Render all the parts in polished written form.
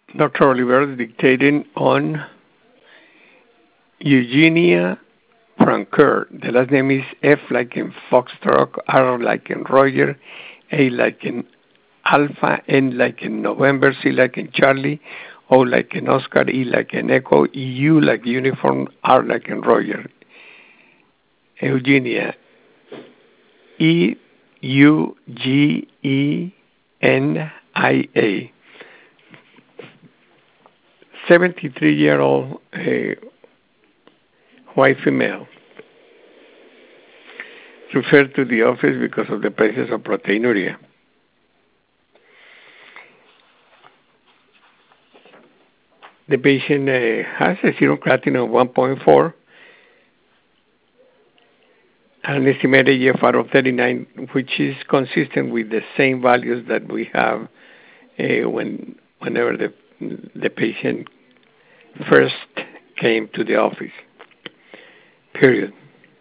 Dr. Oliveros dictating on Eugenia Francoeur. The last name is F like in Foxtrot, R like in Roger, A like in Alpha, N like in November, C like in Charlie, O like in Oscar, E like in Echo, U like uniform, R like in Roger. Eugenia. Eugenia. 73-year-old white female. Referred to the office because of the presence of proteinuria. The patient has a serum creatinine of 1.4, an estimated GFR of 39, which is consistent with the same values that we have whenever the patient first came to the office. Period.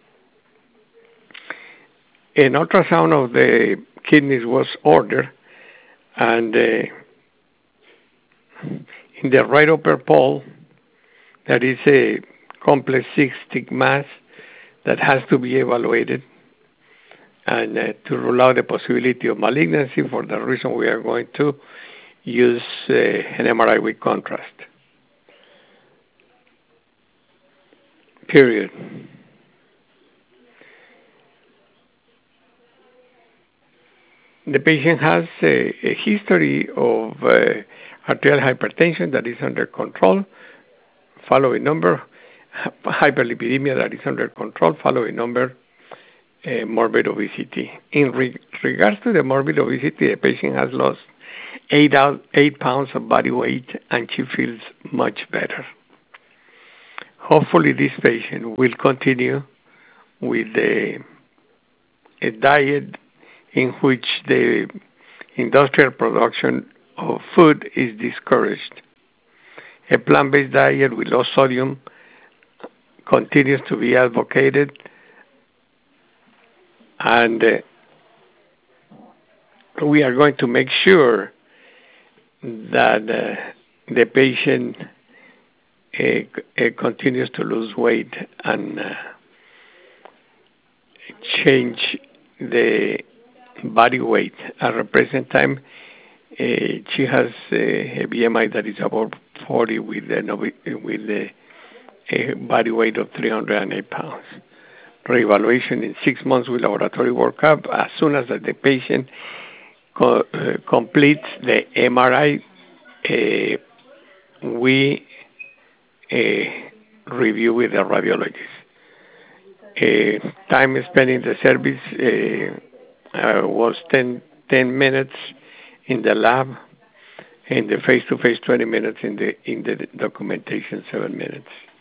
An ultrasound of the kidneys was ordered, and in the right upper pole, there is a complex cystic mass that has to be evaluated, and to rule out the possibility of malignancy. For that reason, we are going to use an MRI with contrast. Period. The patient has a history of arterial hypertension that is under control, following number, hyperlipidemia that is under control, following number, morbid obesity. In regards to the morbid obesity, the patient has lost 8 pounds of body weight, and she feels much better. Hopefully this patient will continue with a diet in which the industrial production of food is discouraged. A plant-based diet with low sodium continues to be advocated, and we are going to make sure that the patient continues to lose weight and change the body weight. At the present time, she has a BMI that is above 40 with a body weight of 308 pounds. Reevaluation in 6 months with laboratory workup. As soon as the patient completes the MRI, we review with the radiologist. Time spent in the service was 10 minutes in the lab, in the face-to-face 20 minutes, in the documentation 7 minutes.